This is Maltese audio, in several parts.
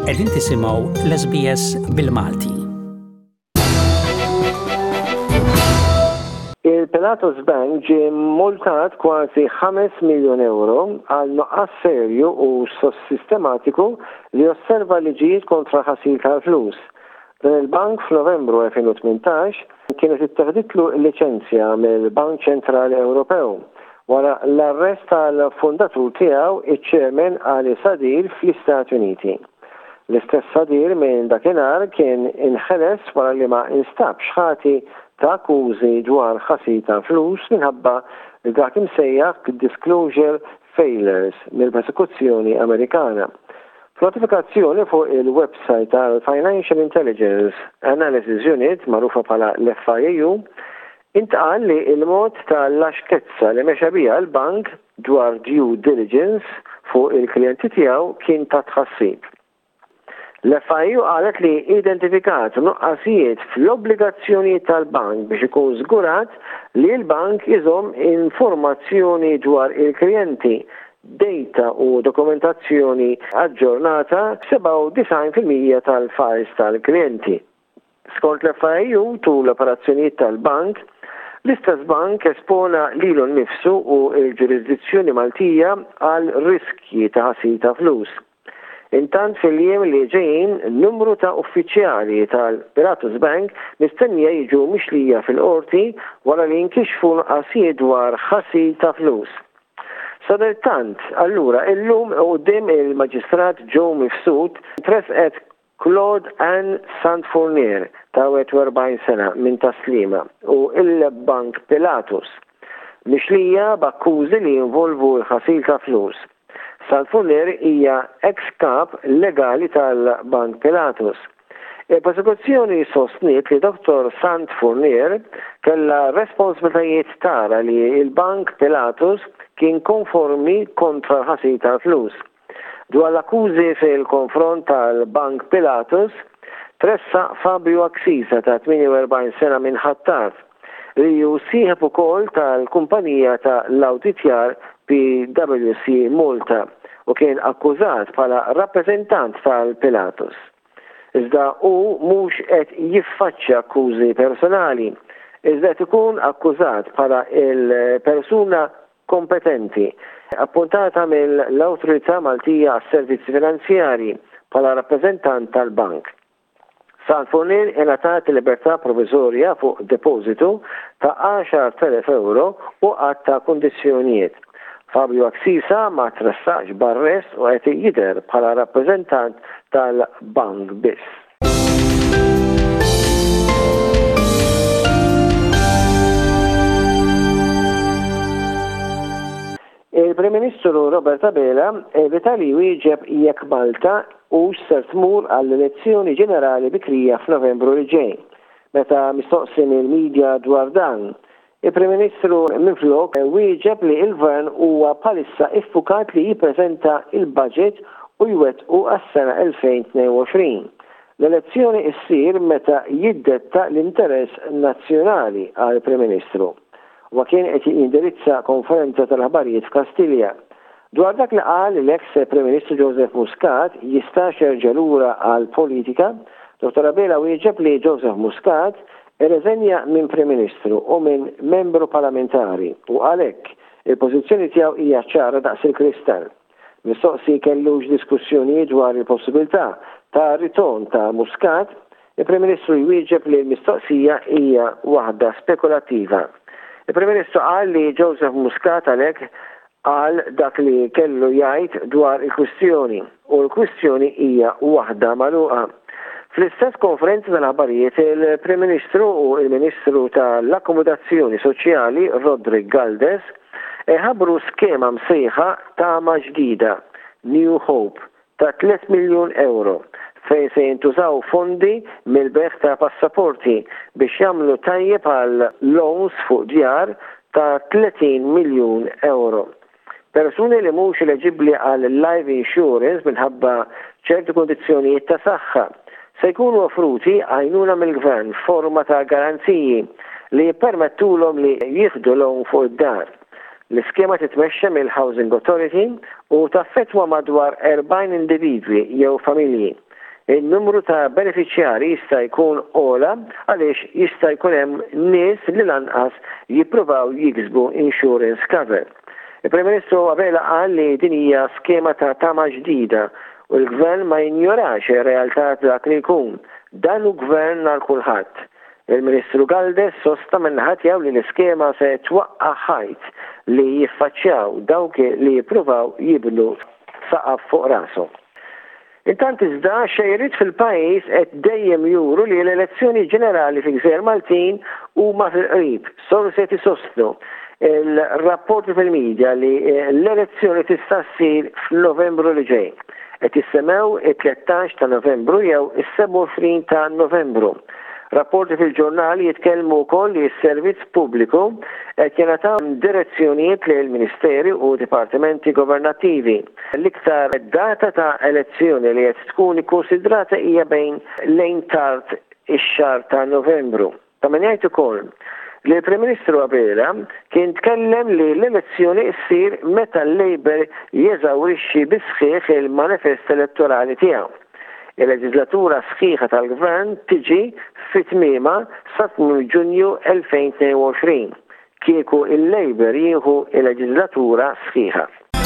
Qegħdin tisimgħu l-SBS bil-Malti. Il-Pilatus Bank ġie multat kważi 5 miljun euro għal nuqqas serju u sistematiku li osserva liġijiet kontra ħasil tal-flus. Dan il-bank f'Novembru 2018 kienet ittaħditlu l-liċenzja mill-Bank Ċentrali Ewropew wara l-arrest tal-fundatur tiegħu iċ-Chairman Ali Sadir fl-Istati Uniti. L-istess Sadir minn dakinhar kien inħeles wara li ma instabx ħati ta' akkużi dwar ħasil ta' flus minħabba dak imsejjaħ disclosure failures mill-persekuzzjoni Amerikana. Notifikazzjoni fuq il-website tal-Financial Intelligence Analysis Unit magħrufa bħala l-FIU intqal li il-mod tal-laxkezza li mexa biha l-bank dwar due diligence fuq il-klijenti tiegħu kien ta' tħassib. L-FIU qalet li identifikat nuqqasijiet fl-obbligazzjonijiet tal-bank biex ikun żgurat li l-bank iżomm informazzjoni dwar il-klijenti, data u dokumentazzjoni aġġornata 97% tal-files tal-klijenti. Skont l-FIU tul l-operazzjonijiet tal-bank, l-istess bank espona lilu nnifsu u l-ġurisdizzjoni Maltija għal riskji ta' ħasil ta' flus. Intant fil-jiem li ġejjin numru ta' uffiċjali tal-Pilatus Bank mistennija jiġu mixlija fil-qorti wara li jinkixfu nuqqasijiet dwar ħasil ta' flus. Sadartant, allura illum quddiem il-Maġistrat Joe Mifsud tresqet Claude Ann Santfournier ta' 40 sena minn Taslima u il-Bank Pilatus mixlija b'akkużi li jinvolvu l-ħasil ta' flus. Santfournier hija ex-kap legali tal-Bank Pilatus. Il-prosekuzzjoni sostniet li Dr. Santfournier kellha responsabilitajiet tara li il-Bank Pilatus kien konformi kontra ħasil tal-flus. Dwar l-akkużi fil-konfront tal-Bank Pilatus, tressa Fabio Axisa ta' 48 sena minn Ħattat li ju sieħeb ukoll tal-kumpanija ta' l-awditjar PwC Malta u kien akkużat bħala rappreżentant tal-Pilatus. Iżda hu mhux qed jiffaċċja akkużi personali, iżda qed ikun akkużat bħala il-persuna kompetenti appuntata mill-Awtorità Maltija għas-Servizzi Finanzjarji bħala rappreżentant tal-bank. Santfournier ingħatat libertà provviżorja fuq depożitu ta' 10,000 euro u għad ta' kundizzjonijiet. Fabio Axisa ma tressax b'arrest u qed jidher bħala rappreżentant tal-bank biss. Il-Prim Ministru Robert Abela evita li jwieġeb jekk Malta u ser tmur għall-elezzjoni ġenerali bikrija f'Novembru li ġej. Meta mistoqsim il-medja dwar dan, il-Prim Ministru minflok wieġeb li il-Gvern huwa bħalissa iffukat li jippreżenta il-budget u jwettqu għas-sena 2022. L-elezzjoni issir meta jiddetta l-interess nazzjonali għall-Prim Ministru. Wa kien qed jindirizza konferenza tal-aħbarijiet f'Kastilja. Dwar dak li qal l-ex Prim Ministru Joseph Muscat jista' jerġa' lura għall-politika, Dr. Abela wieġeb li Joseph Muscat irreżenja minn Prim Ministru u minn membru parlamentari u għalhekk il-pożizzjoni tiegħu hija ċara daqs il-kristall. Mistoqsi kellux diskussjoni dwar il-possibilità ta' ritorn ta' Muscat, il-Prim Ministru jwieġeb li l-mistoqsija hija waħda spekulattiva. Il-Prim Ministru qal li Joseph Muscat għalhekk qal dak li kellu jgħid dwar il-kwistjoni u l-kwistjoni hija waħda magħluqa. Fl-istess konferenza tal-aħbarijiet il-Prim Ministru u il-Ministru tal-Akkomodazzjoni Soċjali Rodrik Galdes ħabbru skema msejħa ta' ġdida New Hope ta' 3 miljun euro fejn se jintużaw fondi mill-beħ ta' passaporti biex jagħmlu tajjeb għal loans fuq djar ta' 30 miljun euro. Persuni li mhux eleġibbli għal life insurance minħabba ċerti kondizzjonijiet ta' saħħa se jkunu offruti għajnuna mill-Gvern forma ta' garanziji li jippermettulhom li jieħdu loan fuq id-dar. L-iskema titmexxa mill-Housing Authority u taffettwa madwar 40 individwi jew familji. Il-numru ta' beneficjari jista' jkun ola għaliex jista' jkun hemm nies li lanqas jippruvaw jiksbu insurance cover. Il-Prim Ministru Abela qal li din hija skema ta' tama ġdida u l-Gvern ma jinjorax ir-realtà dak li jkun. Dan hu gvern għal kulħadd. Il-Ministru Galdes sosta minnaħat jaw li l-iskema se twaqqa' ħajt li jiffaċċjaw dawk li jippruvaw jibnu saqaf fuq rashom. Intant iżda xejrid fil-pajjiż qed dejjem juru li l-elezzjoni ġenerali fil-Gżejjer Maltin huma fil-qrib. Sorsi tisostnu il-rapporti fil-medja li l-elezzjoni tista' ssir f'Novembru li ġej. Qed issemmew it-13 ta' Novembru jew is-27 ta' Novembru. Rapporti fil-ġurnali jitkellmu wkoll li s-servizz pubbliku qed jingħataw direzzjonijiet lil ministeri u dipartimenti governattivi. L-iktar data ta' elezzjoni li qed tkun ikkunsidrata hija bejn lejn tard ix-xahar ta' Novembru. Ta' min jgħid ukoll li l-Prim Ministru Abela kien tkellem li l-elezzjoni ssir meta l-Labor jeżawrixxi bi sħiħ il-manifest elettorali tiegħu. Il-leġislatura sħiħa tal-Gvern tiġi fit-tmiema sa 2 Ġunju 2022. Kieku il-Labor jieħu il-leġislatura sħiħa.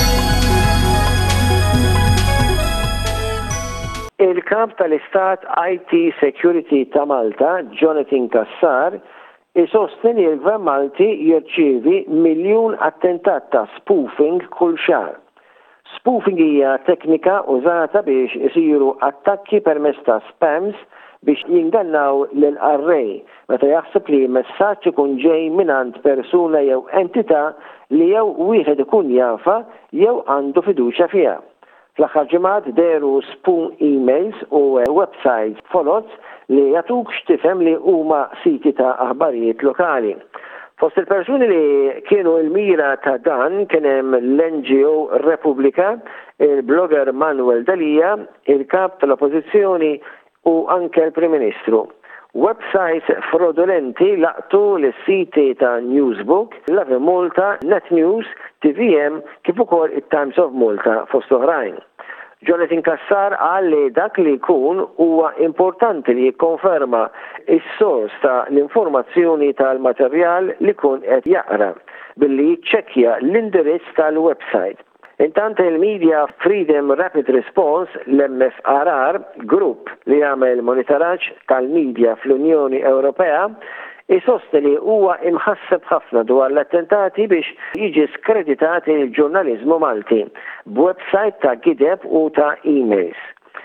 Il-kap tal-Istat IT Security ta' Malta, Jonathan Cassar, isostni li l-Gvern Malti jirċievi 1,000,000 attentat ta' spoofing kull xahar. Spoofing hija teknika użata biex isiru attakki permezz ta' spams biex jingannaw l-array meta jaħseb li messaġġ ikun ġej mingħand persuna jew entità li jew wieħed ikun jafa jew għandu fiduċja fiha. Fl-aħħar ġimgħat deru spoon emails u websites folots li jagħtuk x'tifhem li huma siti ta' aħbarijiet lokali. Fost il-persuni li kienu il-mira ta' dan kien hemm l-NGO Repubblika, il-blogger Manuel Dalija, il-kap tal-Oppożizzjoni u anke l-Prim Ministru. Websites fraudolenti laqtu l-siti ta' Newsbook, Lave Malta, Net News, TVM kif ukoll it-Times of Malta fost oħrajn. Jonathan Cassar qal li dak li jkun huwa importanti li jikkonferma is-sors ta' l-informazzjoni tal-materjal li kun qed jaqra billi jiċċekkja l-indirizz tal-website. Intant il-Media Freedom Rapid Response, l-MFRR, grupp li jagħmel monitoraġġ tal-medja fl-Unjoni Ewropea, isostni li huwa imħasseb ħafna dwar l-attentati biex jiġi skreditati l-ġurnaliżmu Malti b'website ta' gideb u ta' emails.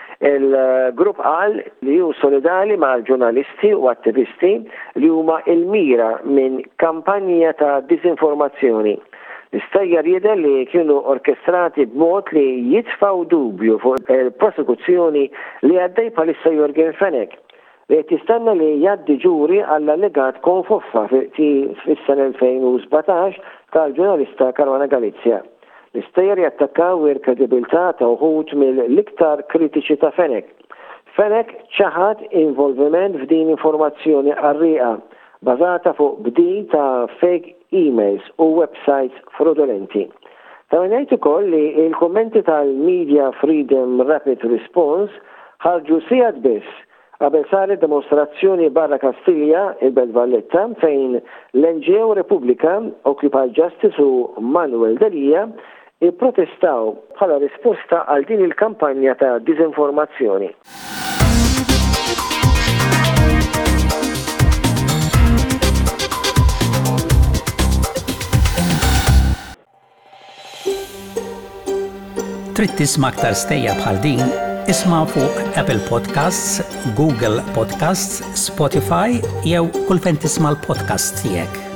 Il-grupp qal li hu solidali mal-ġurnalisti u attivisti li huma il-mira minn kampanja ta' disinformazzjoni. L-istajjar jidher li kienu orkestrati b'mod li jitfaw dubju fuq il-prosekuzzjoni li għaddej bħalissa Jorgen Fenech. Li tistenna li jgħaddi ġuri għall-allegat konfuffa fis-sena 2017 tal-ġurnalista Caruana Galizia. L-istajjar jattakkaw il-kredibilità ta' uħud mill-iktar kritiċi ta' Fenech. Fenech ċaħad involviment f'din informazzjoni qarrieqa bażata fuq bdil ta' fake emails u websites fraudolenti. Ta' ngħid ukoll li il-kummenti tal-Media Freedom Rapid Response ħarġu sigħat biss qabel saret demonstrazzjoni barra Kastilja, il-Belt Valletta, fejn l-NGO Repubblika, Occupy Justice u Manuel Dalija ipprotestaw bħala risposta għal din il-kampanja ta' disinformazzjoni. Trid tisma' aktar stejja bħal din, isma' fuq Apple Podcasts, Google Podcasts, Spotify jew kull fejn tisma' l-podcast tiegħek.